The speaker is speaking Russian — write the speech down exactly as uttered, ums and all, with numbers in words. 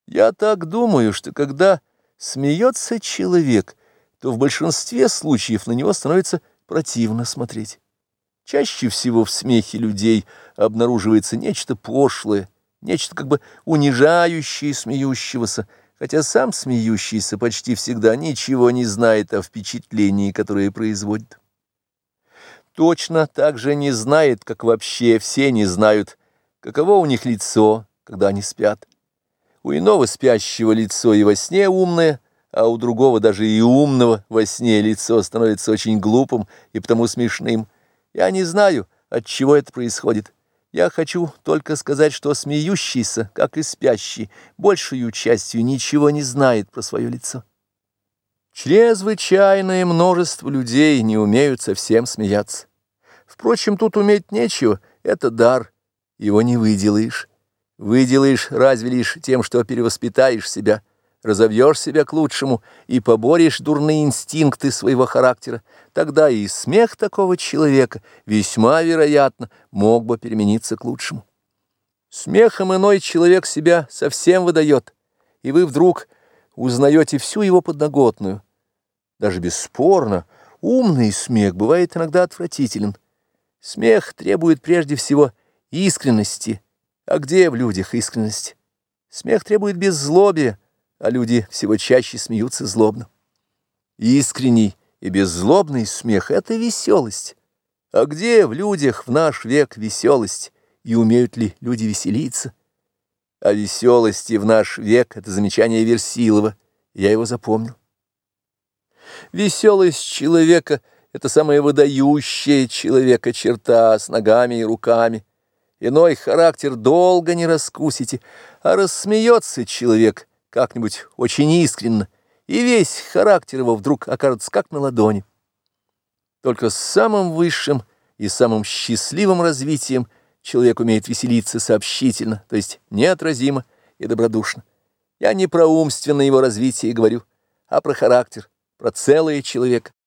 Я так думаю, что когда смеется человек, то в большинстве случаев на него становится противно смотреть. Чаще всего в смехе людей обнаруживается нечто пошлое, нечто как бы унижающее смеющегося, хотя сам смеющийся почти всегда ничего не знает о впечатлении, которое производит. Точно так же не знает, как вообще все не знают, каково у них лицо, когда они спят. У иного спящего лицо и во сне умное, а у другого даже и умного во сне лицо становится очень глупым и потому смешным. Я не знаю, от чего это происходит. Я хочу только сказать, что смеющийся, как и спящий, большую частью ничего не знает про свое лицо. Чрезвычайное множество людей не умеют совсем смеяться. Впрочем, тут уметь нечего, это дар, его не выделаешь. Выделаешь разве лишь тем, что перевоспитаешь себя, разовьешь себя к лучшему и поборешь дурные инстинкты своего характера. Тогда и смех такого человека весьма вероятно мог бы перемениться к лучшему. Смехом иной человек себя совсем выдает, и вы вдруг узнаете всю его подноготную. Даже бесспорно, умный смех бывает иногда отвратителен. Смех требует прежде всего искренности. А где в людях искренность? Смех требует беззлобия, а люди всего чаще смеются злобно. Искренний и беззлобный смех — это веселость. А где в людях в наш век веселость, и умеют ли люди веселиться? О веселости в наш век — это замечание Версилова, я его запомнил. Веселость человека — это самая выдающая человека черта с ногами и руками. Иной характер долго не раскусите, а рассмеется человек как-нибудь очень искренно, и весь характер его вдруг окажется как на ладони. Только с самым высшим и самым счастливым развитием человек умеет веселиться сообщительно, то есть неотразимо и добродушно. Я не про умственное его развитие говорю, а про характер, про целое человека.